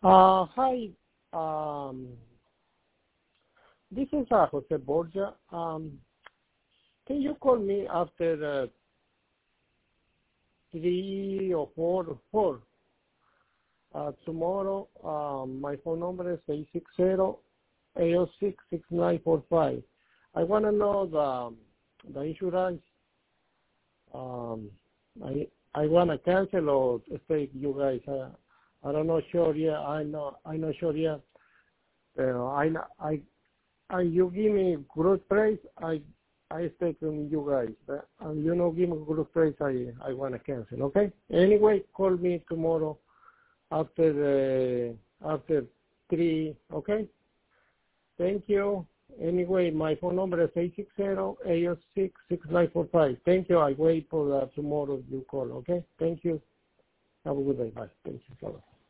Hi. Um, this is Jose Borgia. Can you call me after 3 or 4 tomorrow? My phone number is 860-806-6945. I want to know the insurance. Um, I want to cancel or stay with you guys. I don't know sure yet. I not sure yet. You give me good price. I stay with you guys. And you know give me good price. I want to cancel. Okay. Anyway, call me tomorrow after 3. Okay. Thank you. Anyway, my phone number is 860-806-6945. Thank you. I wait for tomorrow you call. Okay. Thank you. Have a good day. Bye. Thank you. Bye.